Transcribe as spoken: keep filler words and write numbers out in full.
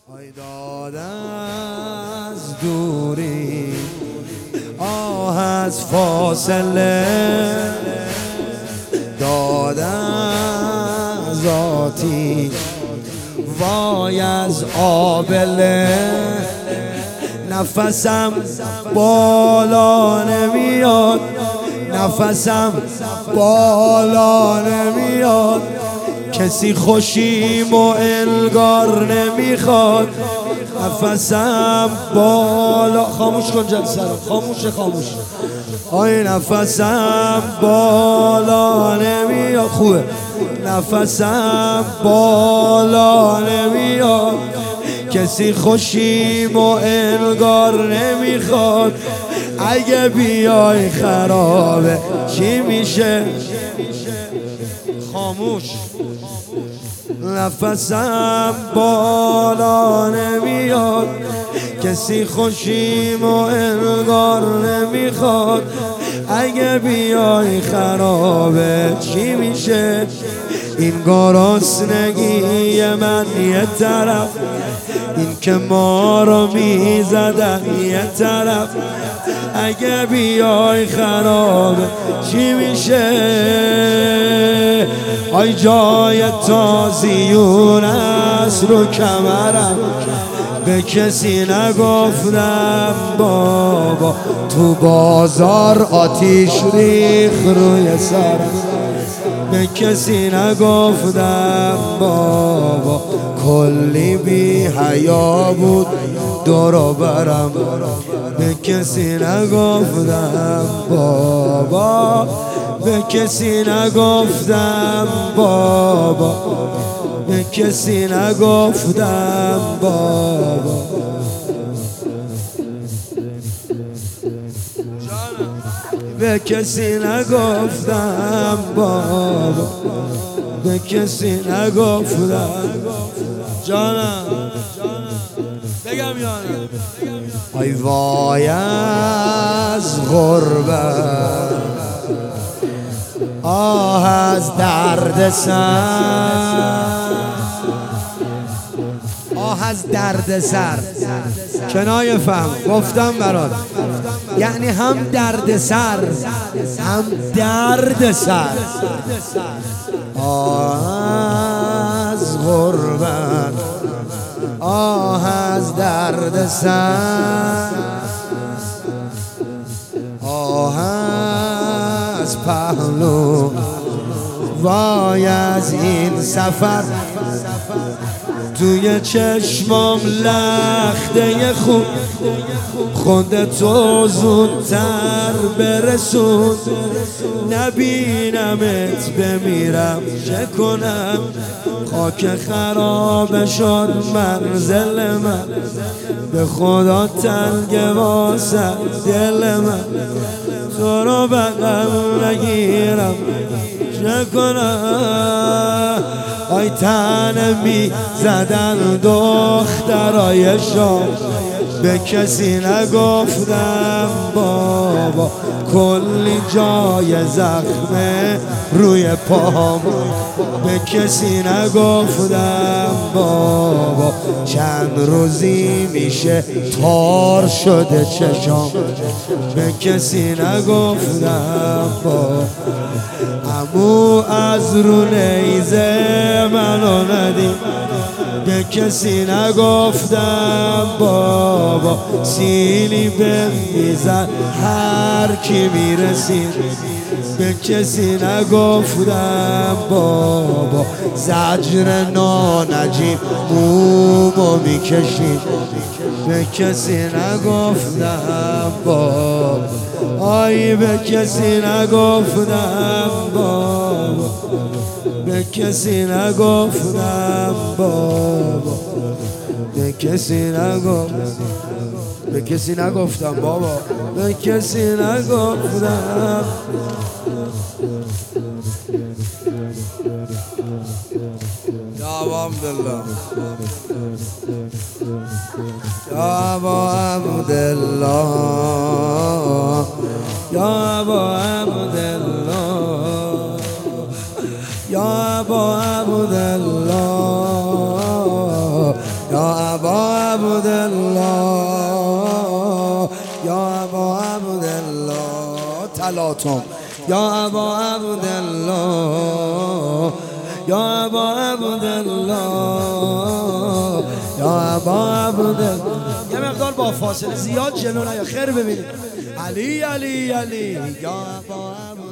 ای داد از دوری، آه از فاصله، داد از آتیش، وای از آبله. نفسم بالا نمیاد، نفسم بالا نمیاد، کسی خوشیم و انگار نمیخواد. نفسم بالا، خاموش کن جلسه رو، خاموش خاموش. آی نفسم بالا نمیاد، خوبه. نفسم بالا نمیاد، کسی خوشیم و انگار نمیخواد. اگه بیای خرابه چی میشه؟ خاموش. نفسم بالا نمیاد، کسی خوشیم و انگار نمیخواد. اگه بیای خرابه چی میشه؟ این گرسنگی من یه طرف، این که ما رو میزدن یه طرف. اگه بیای خرابه چی میشه؟ آی جای تازیون است رو کمرم، به کسی نگفتم بابا. تو بازار آتیش ریخ روی سرم، به کسی نگفتم بابا. کلی بی حیا بود دور و برم، به کسی نگفتم بابا. به کسی نگفتم بابا، به کسی نگفتم بابا. به کسی نگفتم بابا، به کسی نگفتم جانم. بگم یانم. ای وای از غربت، آه از درد سر، آه از درد سر. کنایه فهم گفتم برات، یعنی هم درد سر هم درد سر. آه از غربت، آه از درد سر، آه از پهلو، وای از این سفر. توی چشمام لخته خوب، خودتو زودتر برسون. نبینمت بمیرم چه کنم؟ خاک خراب شد منزل من، به خدا تنگ واسه دل من. تو رو بغل نگیرم چه کنم؟ آی تن می زدن دخترای شام، به کسی نگفتم بابا. کلی جای زخمه روی پام، به کسی نگفتم بابا. چند روزی میشه تار شده چشام، به کسی نگفتم بابا. عمو از رو نیزه منو ندید، به کسی نگفتم بابا. سیلی به میزد هر کی میرسید، به کسی نگفتم بابا. زجر نانجیب مومو میکشید، به کسی نگفتم بابا. آی به کسی نگفتم بابا، به کسی نگفتم بابا. به کسی نگفتم، به کسی نگفتم بابا، به کسی نگفتم. یا ابا عبدالله، یا ابا عبدالله، یا ابا عبدالله، یا ابا عبدالله، یا ابا عبدالله تلاتم یا ابا عبدالله یا ابا عبدالله یا ابا عبدالله. یه مقدار با فاصله زیاد جلو نیا، خیر ببینید. علی علی علی یا ابا عبدالله.